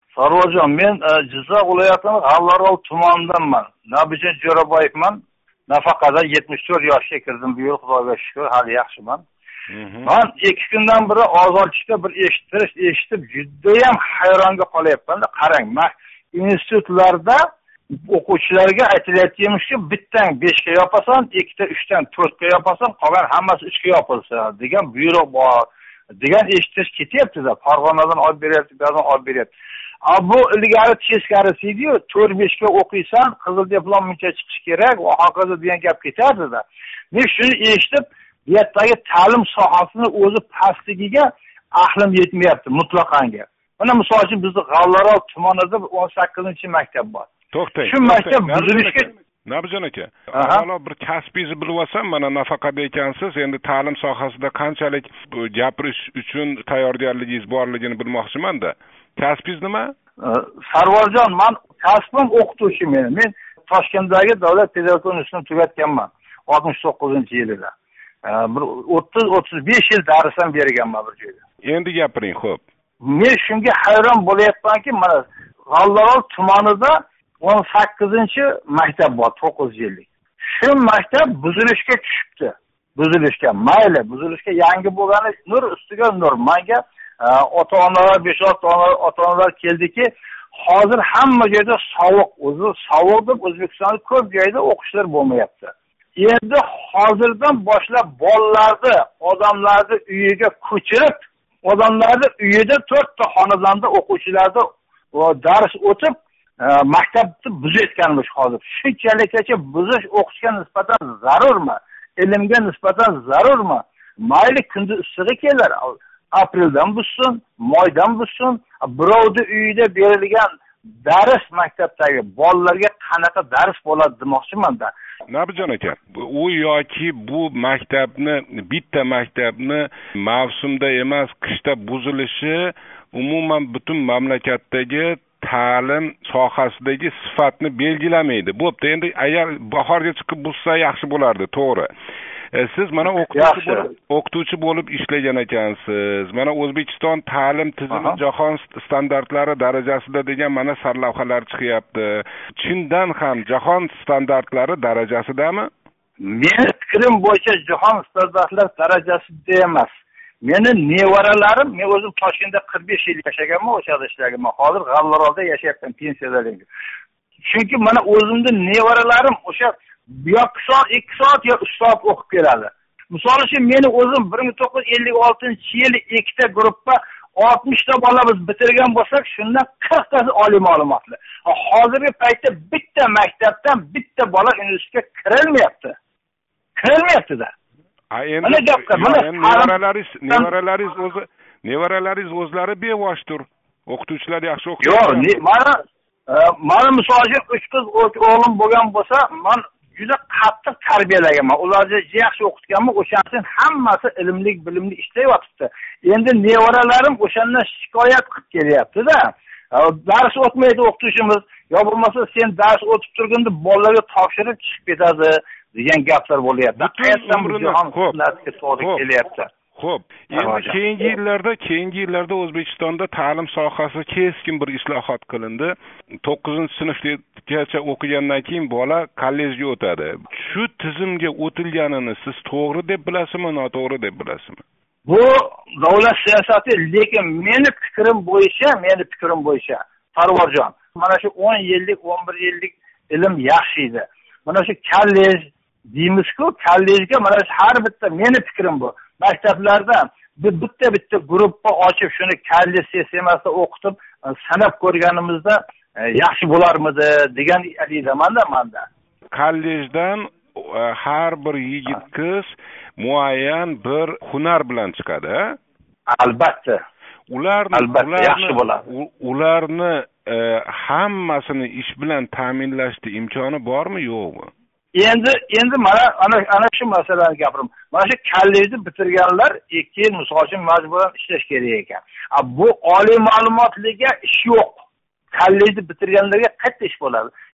Sarvarjon, men Jizzax viloyatining G'allaorol tumanidanman. Nabijon Jo'raboyevman. Nafaqada 74 yoshga kirdim bu yil, Xudoga shukr, hali yaxshiman. Men 2 kundan beri ozorchida bir eshitib juda ham hayronga qolyapman. Qarang, men institutlarda o'quvchilarga aytilayotganimizki, bittan 5 ga yopasan, 2 ta 3 dan 4 ga yopasan, qolgan hammasi 3 ga yopilsa degan buyruq bor. Degan eshitish ketyapti-da. Farg'onadan olib beryapti, bizdan olib beryapti. Bu ilgari teskarisi edi-yu, 4-5 ga o'qiysan, qizil diplom muncha chiqish kerak, va hokazo degan gap ketardi-da. Men shuni eshitib, bu yerdagi ta'lim sohasini o'zi pastligiga aqlim yetmayapti mutlaqanga. Mana misol uchun bizning G'allaorol tumanida 18-maktab bor. To'xtang. Shu maktab buzilishga Nabijon aka, avvalo bir kasbingizni bilib olsam, mana nafaqada ekansiz, endi ta'lim sohasida qanchalik gapirish uchun tayyorgarligingiz borligini bilmoqchiman-da. Kasbingiz nima? Sarvarjon, men kasbim o'qituvchi men. Men Toshkentdagi Davlat pedagogika institutini tugatganman 69-yilida. Bir 30-35 yil dars ham berganman bir joyda. Endi gapiring, xo'p. Men shunga hayron bo'layapmanki, mana G'allaorol tumanida 18-maktab bor, 9 yillik. Shu maktab buzilishga tushibdi. Buzilishga, mayli, buzilishga yangi bo'lgani nur ustiga nur. Menga ota-onalar, 5-6 ota-onalar keldiki, hozir hamma joyda sovuq, o'zi sovuq deb O'zbekistonda ko'p joyda o'qishlar bo'lmayapti. Endi hozirdan boshlab bolalarni, odamlarni uyiga ko'chirib, odamlarni uyida 4 ta xonadonda o'quvchilarni dars o'tib, maktabni buzayotganmiz hozir. Shunchalikcha buzish o'qishga nisbatan zarurmi? Ilmga nisbatan zarurmi? Mayli kunda issig'i kelar, apreldan buzsin, moydan buzsin, birovni uyida berilgan dars maktabdagi bolalarga qanaqa dars bo'ladi demoqchiman-da. Nabijon aka, u yoki bu maktabni, bitta maktabni mavsumda emas, qishda buzilishi umuman butun mamlakatdagi ta'lim sohasidagi sifatni belgilamaydi. Bo'pti, endi agar bahorga chiqib buzsa yaxshi bo'lardi, to'g'ri. Siz mana o'qituvchi bo'lib ishlagan ekansiz. Mana O'zbekiston ta'lim tizimi jahon standartlari darajasida degan mana sarlavhalar chiqyapti. Chindan ham jahon standartlari darajasidami? Meni fikrim bo'yicha jahon standartlari darajasida emas. Meni nevaralarim, men o'zim Toshkentda 45 yil yashaganman, o'sha yerda ishlaganman. Hozir G'allaorolda yashayapman, pensiyadan. Chunki mana o'zimning nevaralarim o'sha 1 soat, 2 soat yo 3 soat o'qib keladi. Misol uchun meni o'zim 1956-yili 2 ta guruhga 60 ta bola biz bitirgan bo'lsak, shundan 40 tasi oliy ma'lumotli. Hozirgi paytda bitta maktabdan bitta bola universitetga kirilmayapti. Kirilmayapti-da. Nevaralaringiz o'zlari bevosdir. O'qituvchilar yaxshi o'qitadi. Yo'q, mana misol uchun 3 qiz o'g'lim bo'lgan bo'lsa, men juda qattiq tarbiyalaganman. Ularni yaxshi o'qitganman, o'shaning uchun hammasi ilmli, bilimli ishlayapti. Endi nevaralarim o'shandan shikoyat qilib kelyapti-da. Dars o'tmaydi o'qituvchimiz, yo bo'lmasa sen dars o'tib turganda bolalarga topshirib chiqib ketadi degan gaplar bo'lyapti. Qayerdan bu jahon holatga to'g'ri kelyapti. Xo'p, endi keyingi yillarda O'zbekistonda ta'lim sohasi keskin bir islohot qilindi. 9-sinfgacha o'qigandan keyin bola kollejga o'tadi. Shu tizimga o'tilganini siz to'g'ri deb bilasizmi, noto'g'ri deb bilasizmi? Bu davlat siyosati, lekin meni fikrim bo'yicha, Farvorjon, mana shu 10 yillik, 11 yillik ilm yaxshi edi. Mana shu kollej deymiz-ku, kollejga mana har bitta meni fikrim bu. Maktablarda bitta guruhga ochib shuni kollej sistemasida o'qitib sanab ko'rganimizda yaxshi bo'larmidi degan idamanda menda. Kollejdan har bir yigit qiz muayyan bir hunar bilan chiqadi. Albatta. Yaxshi bo'ladi. Ularni hammasini ish bilan ta'minlashda imkoni bormi, yo'qmi? Endi mana ana shu masalani gapirim. Mana shu kollejni bitirganlar 2 yil misol uchun majburan ishlash kerak ekan. Bu oliy ma'lumotliga ish yo'q. Kollejni bitirganlarga qayerda ish bo'ladi?